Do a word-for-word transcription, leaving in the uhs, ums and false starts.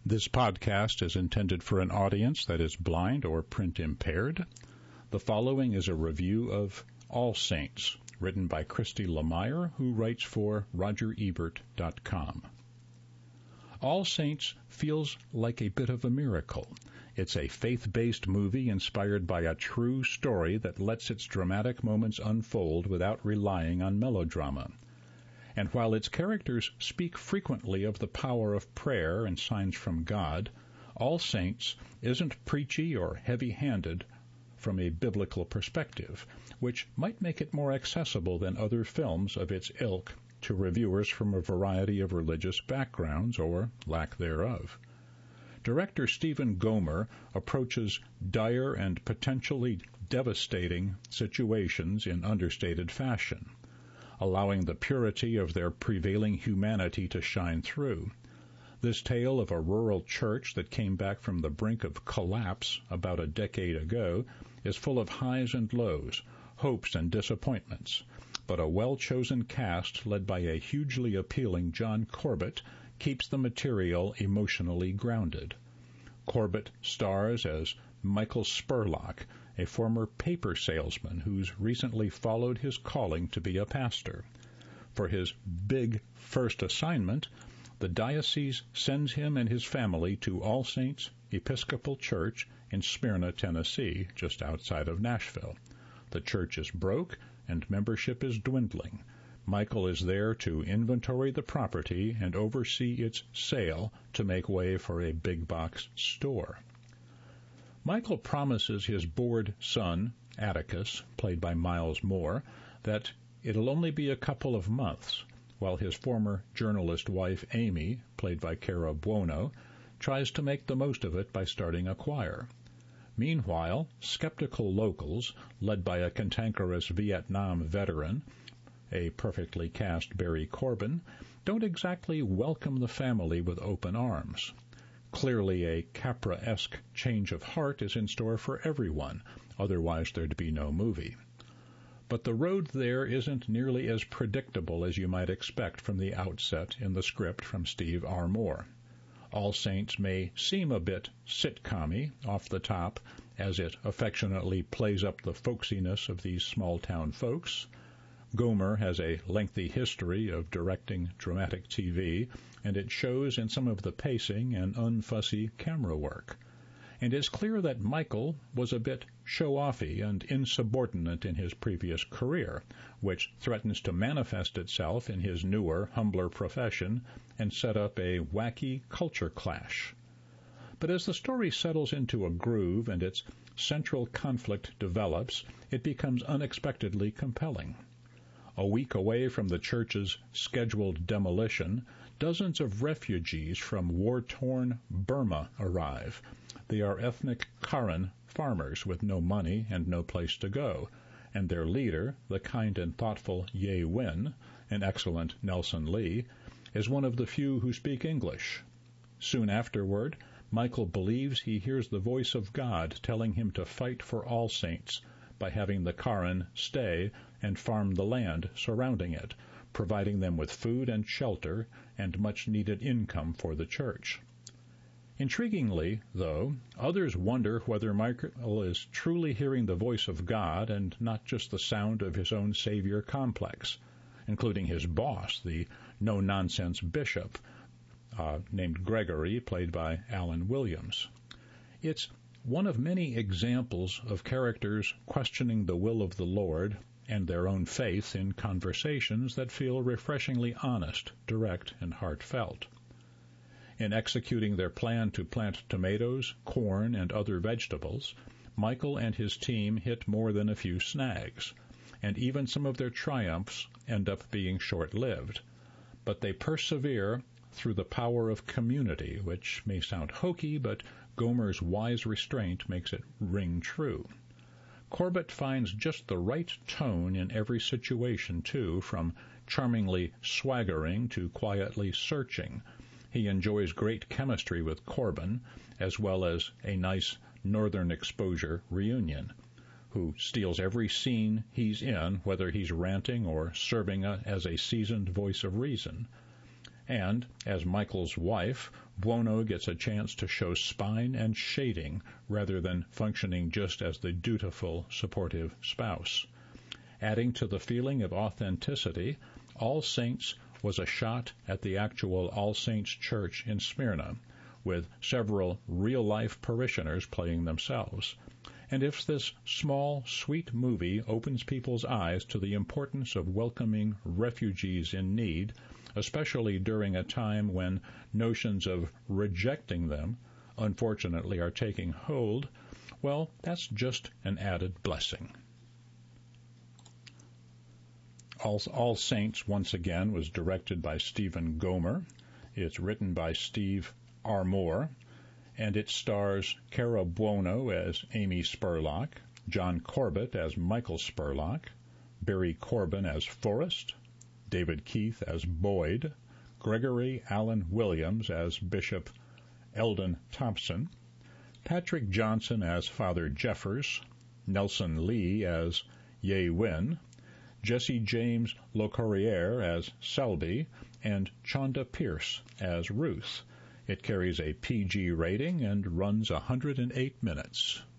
This podcast is intended for an audience that is blind or print impaired. The following is a review of All Saints, written by Christy Lemire, who writes for Roger Ebert dot com. All Saints feels like a bit of a miracle. It's a faith-based movie inspired by a true story that lets its dramatic moments unfold without relying on melodrama. And while its characters speak frequently of the power of prayer and signs from God, All Saints isn't preachy or heavy-handed from a biblical perspective, which might make it more accessible than other films of its ilk to reviewers from a variety of religious backgrounds or lack thereof. Director Stephen Gomer approaches dire and potentially devastating situations in understated fashion, allowing the purity of their prevailing humanity to shine through. This tale of a rural church that came back from the brink of collapse about a decade ago is full of highs and lows, hopes and disappointments, but a well-chosen cast led by a hugely appealing John Corbett keeps the material emotionally grounded. Corbett stars as Michael Spurlock, a former paper salesman who's recently followed his calling to be a pastor. For his big first assignment, the diocese sends him and his family to All Saints Episcopal Church in Smyrna, Tennessee, just outside of Nashville. The church is broke and membership is dwindling. Michael is there to inventory the property and oversee its sale to make way for a big box store. Michael promises his bored son, Atticus, played by Miles Moore, that it'll only be a couple of months, while his former journalist wife, Amy, played by Cara Buono, tries to make the most of it by starting a choir. Meanwhile, skeptical locals, led by a cantankerous Vietnam veteran, a perfectly cast Barry Corbin, don't exactly welcome the family with open arms. Clearly a Capra-esque change of heart is in store for everyone, otherwise there'd be no movie. But the road there isn't nearly as predictable as you might expect from the outset in the script from Steve R. Moore. All Saints may seem a bit sitcom-y off the top as it affectionately plays up the folksiness of these small-town folks. Gomer has a lengthy history of directing dramatic T V, and it shows in some of the pacing and unfussy camera work. And it's clear that Michael was a bit show-offy and insubordinate in his previous career, which threatens to manifest itself in his newer, humbler profession and set up a wacky culture clash. But as the story settles into a groove and its central conflict develops, it becomes unexpectedly compelling. A week away from the church's scheduled demolition, dozens of refugees from war-torn Burma arrive. They are ethnic Karen farmers with no money and no place to go, and their leader, the kind and thoughtful Ye Win, an excellent Nelson Lee, is one of the few who speak English. Soon afterward, Michael believes he hears the voice of God telling him to fight for All Saints by having the Karen stay and farm the land surrounding it, providing them with food and shelter and much-needed income for the church. Intriguingly, though, others wonder whether Michael is truly hearing the voice of God and not just the sound of his own savior complex, including his boss, the no-nonsense bishop, uh, named Gregory, played by Alan Williams. It's one of many examples of characters questioning the will of the Lord and their own faith in conversations that feel refreshingly honest, direct, and heartfelt. In executing their plan to plant tomatoes, corn, and other vegetables, Michael and his team hit more than a few snags, and even some of their triumphs end up being short-lived. But they persevere through the power of community, which may sound hokey, but Gomer's wise restraint makes it ring true. Corbett finds just the right tone in every situation, too, from charmingly swaggering to quietly searching. He enjoys great chemistry with Corbin, as well as a nice Northern Exposure reunion, who steals every scene he's in, whether he's ranting or serving a, as a seasoned voice of reason. And, as Michael's wife, Buono gets a chance to show spine and shading rather than functioning just as the dutiful, supportive spouse. Adding to the feeling of authenticity, All Saints was a shot at the actual All Saints Church in Smyrna, with several real-life parishioners playing themselves. And if this small, sweet movie opens people's eyes to the importance of welcoming refugees in need, especially during a time when notions of rejecting them, unfortunately, are taking hold, well, that's just an added blessing. All, All Saints, once again, was directed by Stephen Gomer. It's written by Steve Armour, and it stars Cara Buono as Amy Spurlock, John Corbett as Michael Spurlock, Barry Corbin as Forrest, David Keith as Boyd, Gregory Allen Williams as Bishop Eldon Thompson, Patrick Johnson as Father Jeffers, Nelson Lee as Ye Win, Jesse James LeCourrier as Selby, and Chonda Pierce as Ruth. It carries a P G rating and runs one hundred eight minutes.